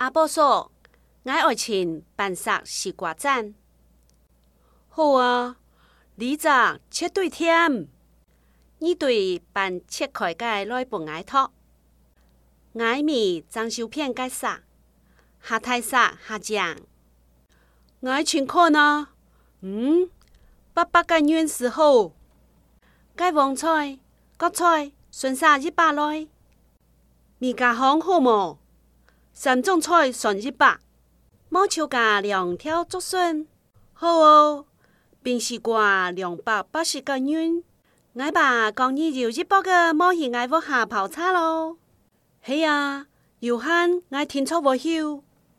阿婆说，我爱情办杀西瓜赞。好啊，你咋切对添？你对办切开个来本爱托，爱米张修片个杀，下太杀下酱。爱情看啊，800个元时候，该黄菜、葛菜、顺杀100来，米家行好么？3种菜算100，毛球价2条竹笋，好哦。冰西瓜280个元，我把讲你有100个冒险爱我下泡茶咯。嘿啊，有限我听错无休。